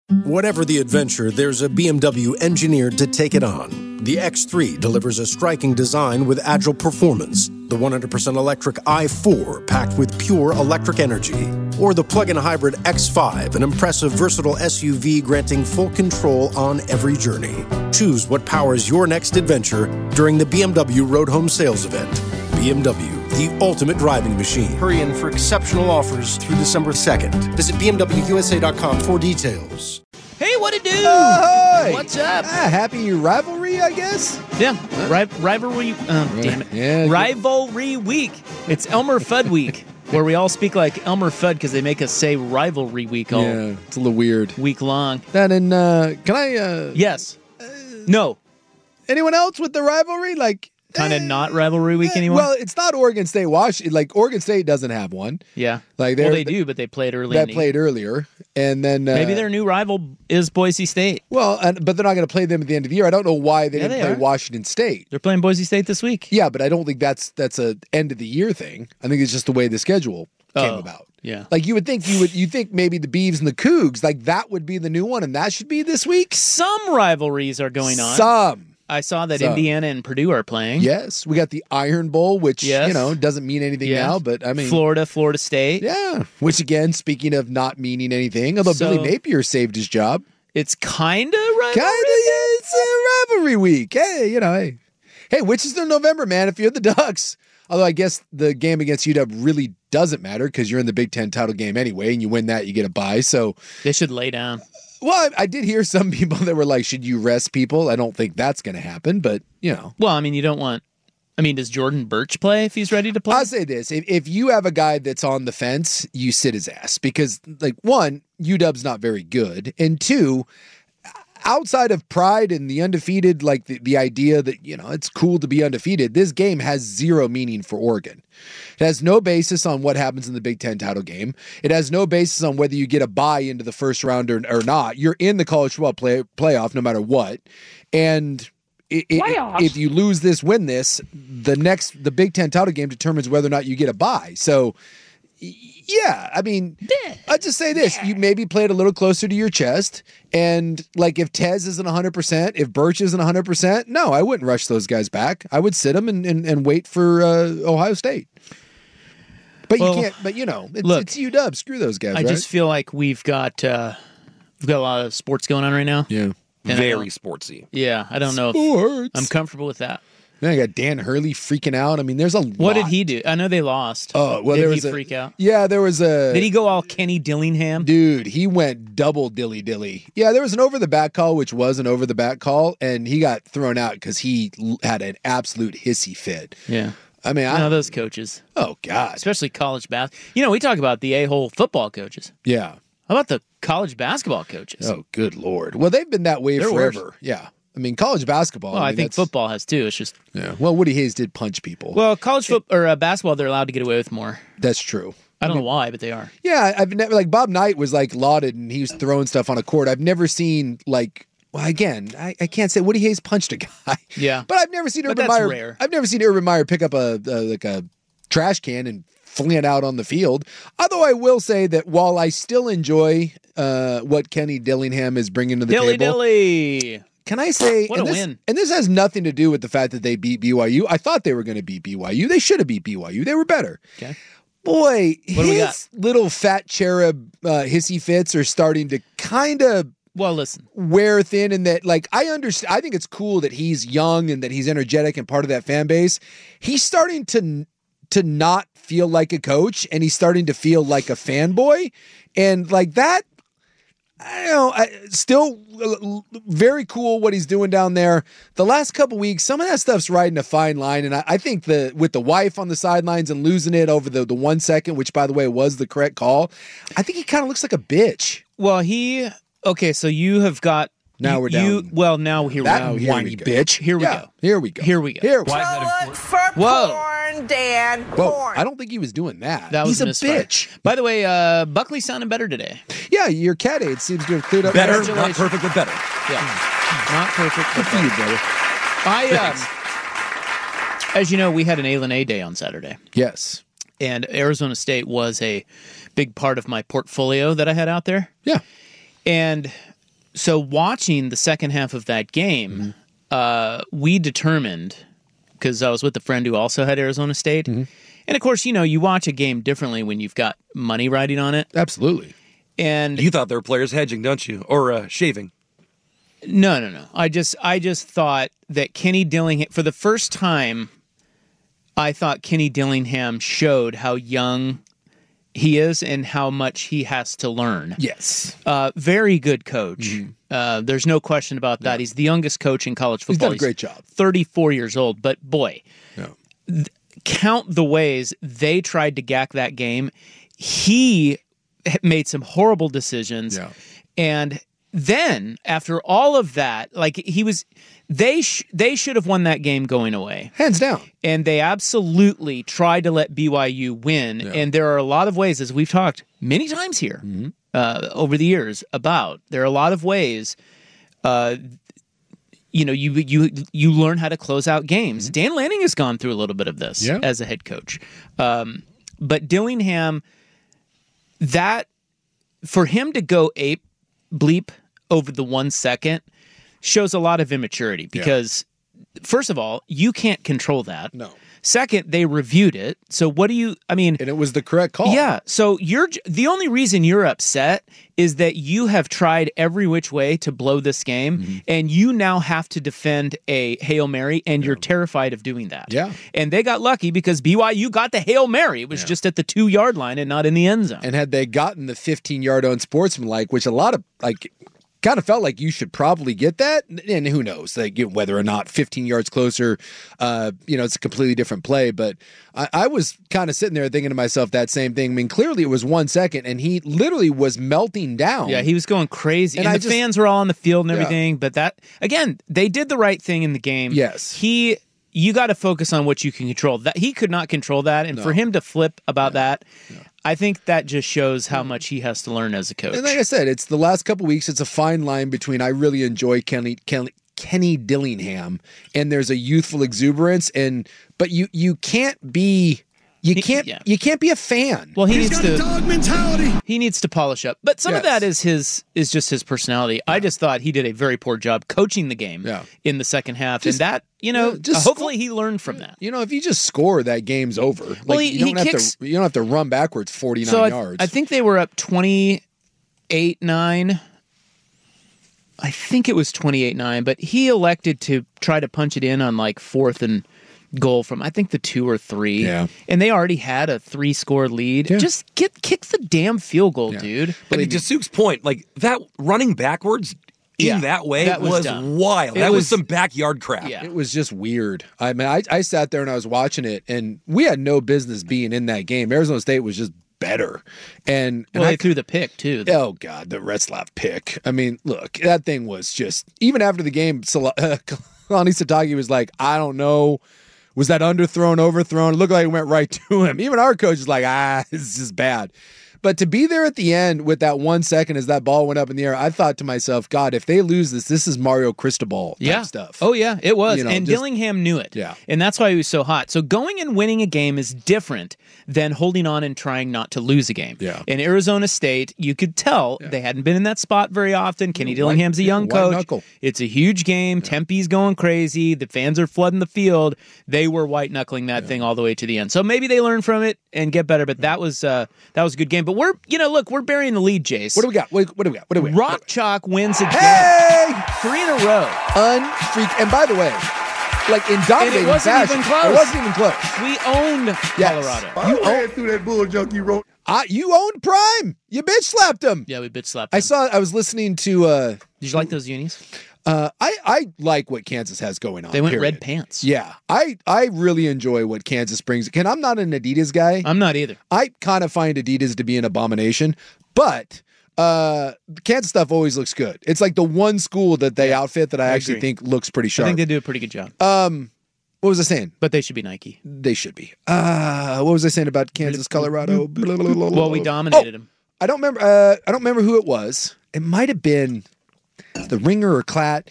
Whatever the adventure, there's a BMW engineered to take it on. The X3 delivers a striking design with agile performance. The 100% electric i4 packed with pure electric energy. Or the plug-in hybrid X5, an impressive versatile SUV granting full control on every journey. Choose what powers your next adventure during the BMW Road Home Sales Event. BMW, the ultimate driving machine. Hurry in for exceptional offers through December 2nd. Visit BMWUSA.com for details. Hey, what it do? Hey! What's up? Happy rivalry, I guess? Yeah, rivalry. Damn it. Yeah, Rivalry week. It's Elmer Fudd week, where we all speak like Elmer Fudd because they make us say rivalry week all it's a little weird. week long. Then, can I? Yes. No. Anyone else with the rivalry? Like, Kind of not rivalry week anymore? Well, it's not Oregon State. Like Oregon State doesn't have one. Yeah. Like they do, but they played early. That played earlier, and then maybe their new rival is Boise State. Well, but they're not going to play them at the end of the year. I don't know why they didn't play Washington State. They're playing Boise State this week. Yeah, but I don't think that's a end of the year thing. I think it's just the way the schedule came about. Yeah. Like you think maybe the Beavs and the Cougs, like that would be the new one, and that should be this week. Some rivalries are going on. Some. I saw that Indiana and Purdue are playing. Yes, we got the Iron Bowl, which doesn't mean anything now, but I mean Florida State. Yeah, which again, speaking of not meaning anything, although Billy Napier saved his job, it's kind of rivalry. It's a rivalry week. Hey, which is the November, man? If you're the Ducks, although I guess the game against UW really doesn't matter because you're in the Big Ten title game anyway, and you win that, you get a bye. So they should lay down. Well, I did hear some people that were like, should you rest people? I don't think that's going to happen, but, Well, I mean, you don't want... I mean, does Jordan Birch play if he's ready to play? I'll say this. If you have a guy that's on the fence, you sit his ass. Because, like, one, UW's not very good. And two, outside of pride and the undefeated, like the idea that, it's cool to be undefeated, this game has zero meaning for Oregon. It has no basis on what happens in the Big Ten title game. It has no basis on whether you get a bye into the first round or not. You're in the college football playoff no matter what. And if you lose this, win this, the Big Ten title game determines whether or not you get a bye. So, yeah, I mean, I'll just say this. You maybe play it a little closer to your chest. And, like, if Tez isn't 100%, if Birch isn't 100%, no, I wouldn't rush those guys back. I would sit them and wait for Ohio State. But you can't, but, it's UW. Screw those guys, I just feel like we've got a lot of sports going on right now. Yeah. And very sportsy. Yeah, I don't know if I'm comfortable with that. Then I got Dan Hurley freaking out. I mean, there's a lot. What did he do? I know they lost. Oh, well, did he freak out? Yeah, there was a... Did he go all Kenny Dillingham? Dude, he went double dilly-dilly. Yeah, there was an over-the-back call, which was an over-the-back call, and he got thrown out because he had an absolute hissy fit. Yeah. I mean, those coaches. Oh, God. Especially college basketball. We talk about the a-hole football coaches. Yeah. How about the college basketball coaches? Oh, good Lord. Well, they've been that way forever. Worse. Yeah. I mean, college basketball. Well, I think football has too. It's just Well, Woody Hayes did punch people. Well, college football or basketball, they're allowed to get away with more. That's true. I don't know why, but they are. Yeah, I've never Bob Knight was lauded and he was throwing stuff on a court. I've never seen well, again, I can't say Woody Hayes punched a guy. Yeah, but I've never seen Urban Meyer. Rare. I've never seen Urban Meyer pick up a trash can and fling it out on the field. Although I will say that while I still enjoy what Kenny Dillingham is bringing to the table. Dilly. Can I say, what a win. And this has nothing to do with the fact that they beat BYU. I thought they were going to beat BYU. They should have beat BYU. They were better. Okay. Boy, his little fat cherub hissy fits are starting to kind of wear thin, and that I understand. I think it's cool that he's young and that he's energetic and part of that fan base. He's starting to not feel like a coach, and he's starting to feel like a fanboy, and that. I don't know. Still very cool what he's doing down there. The last couple weeks, some of that stuff's riding a fine line, and I think with the wife on the sidelines and losing it over the 1 second, which by the way was the correct call, I think he kind of looks like a bitch. Well, so you have got. Now we're down. Now here we go. Whiny bitch. Here we go. Here we go. Here we go. Look for porn, Dan. Porn. I don't think he was doing that. He's a bitch. By the way, Buckley's sounding better today. Yeah, your cat aid seems to have cleared up. Better, not perfect, but better. Yeah, not perfect. Good for you, brother. As you know, we had an A day on Saturday. Yes. And Arizona State was a big part of my portfolio that I had out there. Yeah. And So watching the second half of that game, we determined, because I was with a friend who also had Arizona State, and of course, you watch a game differently when you've got money riding on it. Absolutely. And You thought there were players hedging, don't you? Or shaving? No. I just thought that Kenny Dillingham, for the first time, I thought Kenny Dillingham showed how young he is and how much he has to learn. Yes. Very good coach. There's no question about that. He's the youngest coach in college football. He's done a great job. 34 years old, but boy, count the ways they tried to gack that game. He made some horrible decisions. Yeah. And then after all of that, they should have won that game going away. Hands down. And they absolutely tried to let BYU win. Yeah. And there are a lot of ways, as we've talked many times here over the years about, there are a lot of ways, you learn how to close out games. Dan Lanning has gone through a little bit of this as a head coach. But Dillingham, that for him to go ape bleep over the 1 second shows a lot of immaturity because, first of all, you can't control that. No. Second, they reviewed it. So and it was the correct call. Yeah. So the only reason you're upset is that you have tried every which way to blow this game, and you now have to defend a Hail Mary, and you're terrified of doing that. Yeah. And they got lucky because BYU got the Hail Mary. It was just at the 2-yard line and not in the end zone. And had they gotten the 15-yard unsportsmanlike, which a lot of, kind of felt like you should probably get that, and who knows, whether or not 15 yards closer, it's a completely different play. But I was kind of sitting there thinking to myself that same thing. I mean, clearly it was 1 second, and he literally was melting down. Yeah, he was going crazy, and the fans were all on the field and everything. But that, again, they did the right thing in the game. Yes, you got to focus on what you can control. That he could not control that, and for him to flip about that. I think that just shows how much he has to learn as a coach. And like I said, it's the last couple weeks. It's a fine line between I really enjoy Kenny Dillingham, and there's a youthful exuberance, but you can't be. You can't be a fan. Well, he needs to dog mentality. He needs to polish up. But some of that is just his personality. I just thought he did a very poor job coaching the game in the second half, and that hopefully he learned from that. If you just score, that game's over. Well, you don't have to run backwards 49 yards. I think they were up 28-9. I think it was 28-9, but he elected to try to punch it in on 4th and goal from I think the 2 or 3, and they already had a 3-score lead. Just kick the damn field goal, dude. But to Sook's point, that running backwards in that way was wild. That was some backyard crap. Yeah. It was just weird. I mean, I sat there and I was watching it, and we had no business being in that game. Arizona State was just better, and they threw the pick too. Oh God, the Retzlaff pick. I mean, look, that thing was just, even after the game, Kalani Sitake was like, I don't know. Was that underthrown, overthrown? It looked like it went right to him. Even our coach is like, this is bad. But to be there at the end with that 1 second as that ball went up in the air, I thought to myself, God, if they lose this is Mario Cristobal type stuff. Oh, yeah, it was. And Dillingham knew it. Yeah. And that's why he was so hot. So going and winning a game is different than holding on and trying not to lose a game. Yeah. In Arizona State, you could tell they hadn't been in that spot very often. Kenny Dillingham's a young coach. Knuckle. It's a huge game. Tempe's going crazy. The fans are flooding the field. They were white-knuckling that thing all the way to the end. So maybe they learn from it and get better, but that was a good game. But we're burying the lead, Jace. What do we got? What do we got? Rock Chalk wins again. Hey! 3 in a row. And by the way, in dominating fashion, it wasn't even close. We owned Colorado. You owned through that bull junk you wrote. You owned Prime. You bitch slapped him. Yeah, we bitch slapped him. I was listening to. Did you like those unis? I like what Kansas has going on. They went period. red pants. Yeah, I really enjoy what Kansas brings. I'm not an Adidas guy. I'm not either. I kind of find Adidas to be an abomination, but Kansas stuff always looks good. It's like the one school that they outfit that I actually think looks pretty sharp. I think they do a pretty good job. What was I saying? But they should be Nike. They should be. What was I saying about Kansas, Colorado? Well, we dominated them. I don't remember. I don't remember who it was. It might have been The Ringer or Clat.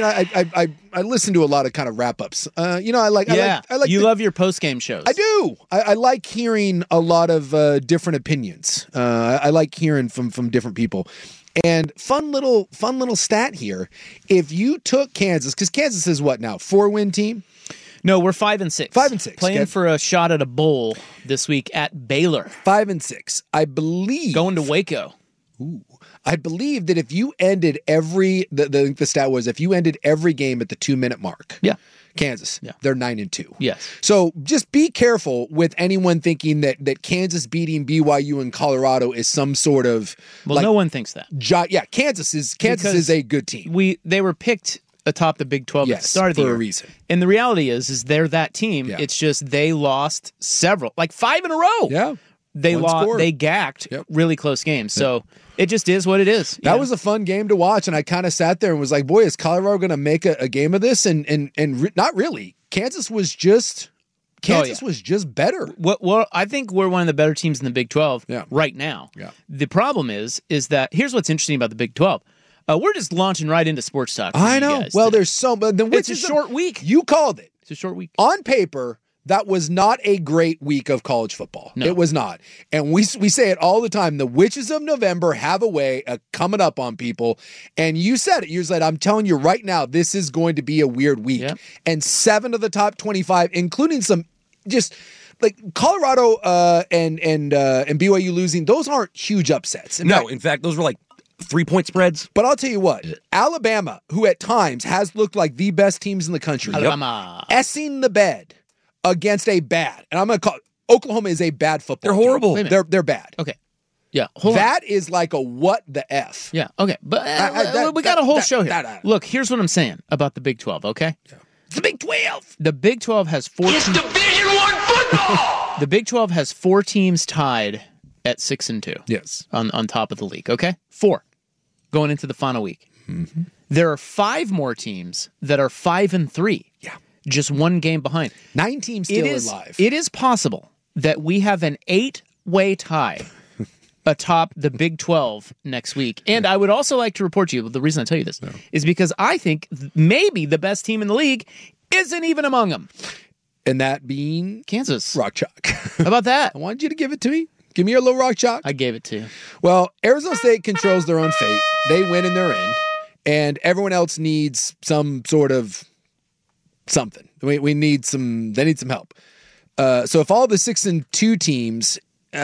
I listen to a lot of kind of wrap ups. I like. You love your post game shows. I do. I like hearing a lot of different opinions. I like hearing from different people. And fun little stat here. If you took Kansas, because Kansas is what now? 4-win team? No, we're 5-6. 5-6. Playing for a shot at a bowl this week at Baylor. 5-6. I believe. Going to Waco. Ooh. I believe that if you ended the stat was if you ended every game at the 2-minute mark. Yeah. Kansas. Yeah. They're 9-2. Yes. So just be careful with anyone thinking that Kansas beating BYU and Colorado is some sort of no one thinks that. Kansas is a good team. They were picked atop the Big 12 at the start of the year. For a reason. And the reality is they're that team. Yeah. It's just they lost several, like 5 in a row. Yeah. They gacked really close games. So it just is what it is. That was a fun game to watch, and I kind of sat there and was like, boy, is Colorado going to make a game of this? And not really. Kansas was just better. Well, I think we're one of the better teams in the Big 12 right now. Yeah. The problem is that here's what's interesting about the Big 12. We're just launching right into sports talk. I know. Well, there's but then it's a short week. You called it. It's a short week. On paper, that was not a great week of college football. No. It was not. And we say it all the time. The witches of November have a way of coming up on people. And you said it. You said, I'm telling you right now, this is going to be a weird week. Yep. And 7 of the top 25, including some just like Colorado and BYU losing, those aren't huge upsets. In fact, those were like 3-point spreads. But I'll tell you what, Alabama, who at times has looked like the best teams in the country, essing the bed against a bad, and I'm going to call Oklahoma is a bad football team. They're horrible. They're bad. Okay. Yeah. That is like a what the F. Yeah. Okay. But we got a whole show here. Look, here's what I'm saying about the Big 12, okay? Yeah. It's the Big 12. The Big 12 has 4 It's Division I football. The Big 12 has 4 teams tied at 6-2. Yes. On top of the league, okay? 4 going into the final week. Mm-hmm. There are 5 more teams that are 5-3. Yeah. Just 1 game behind. 9 teams still alive. It is possible that we have an 8-way tie atop the Big 12 next week. And I would also like to report to you, the reason I tell you this is because I think maybe the best team in the league isn't even among them. And that being Kansas. Rock Chalk. How about that? I wanted you to give it to me. Give me your little Rock Chalk. I gave it to you. Well, Arizona State controls their own fate. They win and they're in. And everyone else needs some sort of something. We need some. They need some help. So if all the 6-2 teams,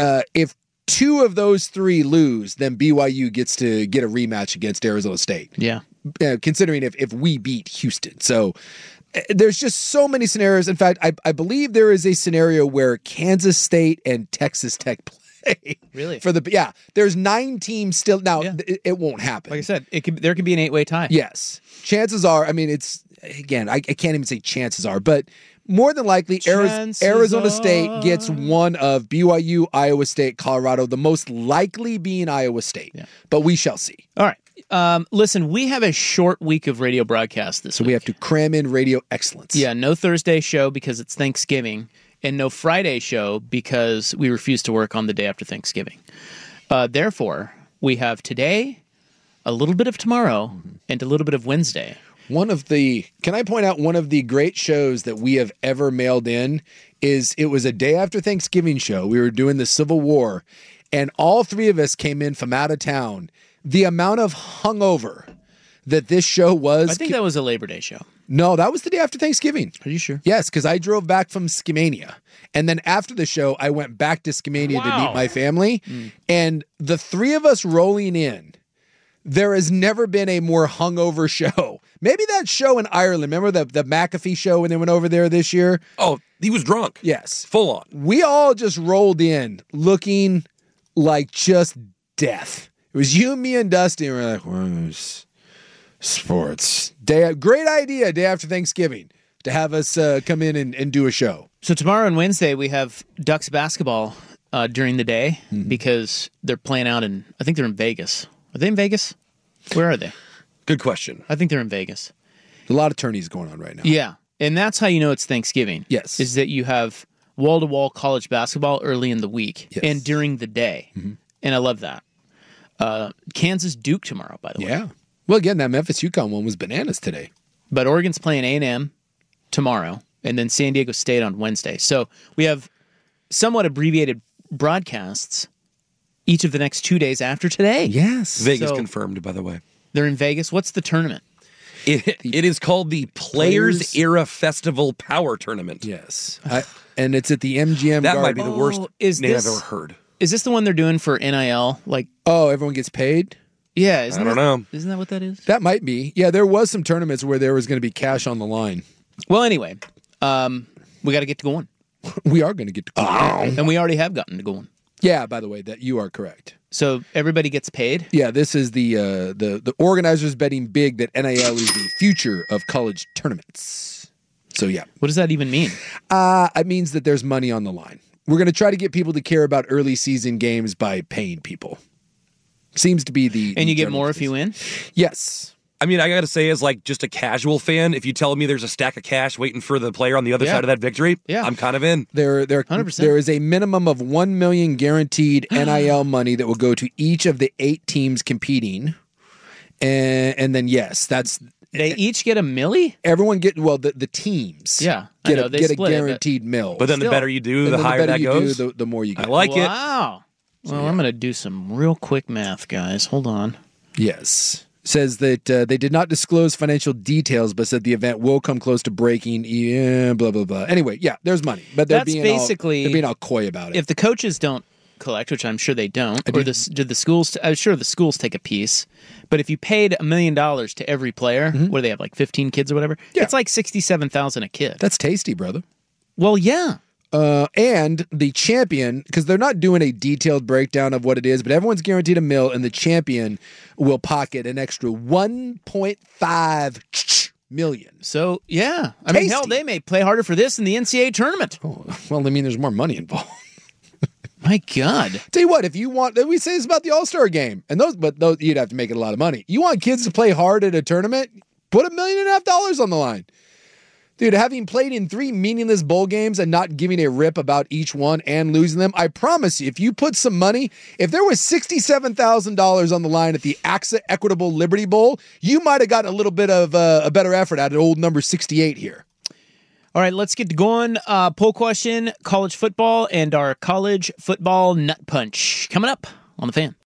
if 2 of those 3 lose, then BYU gets to get a rematch against Arizona State. Yeah. Considering if we beat Houston. So there's just so many scenarios. In fact, I believe there is a scenario where Kansas State and Texas Tech play. Really? There's 9 teams still. Now, it won't happen. Like I said, there could be an 8-way tie. Yes. Chances are, I mean, it's, again, I can't even say chances are, but more than likely, Arizona State gets one of BYU, Iowa State, Colorado, the most likely being Iowa State. Yeah. But we shall see. All right. Listen, we have a short week of radio broadcast this week. So we have to cram in radio excellence. Yeah, no Thursday show because it's Thanksgiving, and no Friday show because we refuse to work on the day after Thanksgiving. Therefore, we have today, a little bit of tomorrow, and a little bit of Wednesday. Can I point out one of the great shows that we have ever mailed in is it was a day after Thanksgiving show. We were doing the Civil War, and all 3 of us came in from out of town. The amount of hungover that this show was. I think that was a Labor Day show. No, that was the day after Thanksgiving. Are you sure? Yes, because I drove back from Skimania. And then after the show, I went back to Skimania to meet my family. And the 3 of us rolling in, there has never been a more hungover show. Maybe that show in Ireland. Remember the McAfee show when they went over there this year? Oh, he was drunk. Yes. Full on. We all just rolled in looking like just death. It was you, me, and Dusty. And we're like, where's sports? Great idea, day after Thanksgiving, to have us come in and do a show. So tomorrow and Wednesday, we have Ducks basketball during the day because they're playing out I think they're in Vegas. Are they in Vegas? Where are they? Good question. I think they're in Vegas. A lot of tourneys going on right now. Yeah. And that's how you know it's Thanksgiving. Yes. Is that you have wall-to-wall college basketball early in the week and during the day. And I love that. Kansas Duke tomorrow, by the way. Yeah. Well, again, that Memphis UConn one was bananas today. But Oregon's playing A&M tomorrow, and then San Diego State on Wednesday. So we have somewhat abbreviated broadcasts each of the next 2 days after today. Yes. Vegas confirmed, by the way. They're in Vegas. What's the tournament? It is called the Players Era Festival Power Tournament. Yes. And it's at the MGM That Garden. might be the worst name I've ever heard. Is this the one they're doing for NIL? Like, everyone gets paid? Yeah. I don't know. Isn't that what that is? That might be. Yeah, there was some tournaments where there was going to be cash on the line. Well, anyway, we got to get to going. We are going to get to going. And we already have gotten to going. Yeah, by the way, that you are correct. So everybody gets paid? Yeah, this is the organizers betting big that NIL is the future of college tournaments. So yeah. What does that even mean? It means that there's money on the line. We're going to try to get people to care about early season games by paying people. Seems to be the... And you get more if you win? Yes. I mean, I got to say, as like just a casual fan, if you tell me there's a stack of cash waiting for the player on the other side of that victory, I'm kind of in. There 100%. There is a minimum of $1 million guaranteed NIL money that will go to each of the 8 teams competing. And then, yes, that's... They each get $1 million? Everyone the teams get a guaranteed $1 million. But then the better you do, the higher that goes. The more you get. I like it. Wow. Well, I'm going to do some real quick math, guys. Hold on. Yes. Says that they did not disclose financial details, but said the event will come close to breaking. Yeah, blah, blah, blah. Anyway, yeah, there's money. But they're being all coy about it. If the coaches don't collect, which I'm sure they don't, or did the schools, I'm sure the schools take a piece. But if you paid $1 million to every player, what do they have, like 15 kids or whatever? Yeah. It's like $67,000 a kid. That's tasty, brother. Well, yeah. And the champion, because they're not doing a detailed breakdown of what it is, but everyone's guaranteed $1 million, and the champion will pocket an extra $1.5 million. So, yeah. I mean, hell, they may play harder for this in the NCAA tournament. Oh, well, I mean, there's more money involved. My God. Tell you what, if you want, we say this about the All-Star game, and those you'd have to make it a lot of money. You want kids to play hard at a tournament? Put $1.5 million on the line. Dude, having played in 3 meaningless bowl games and not giving a rip about each one and losing them, I promise you, if you put some money, if there was $67,000 on the line at the AXA Equitable Liberty Bowl, you might have gotten a little bit of a better effort at old number 68 here. All right, let's get going. Poll question, college football, and our college football nut punch coming up on The Fan.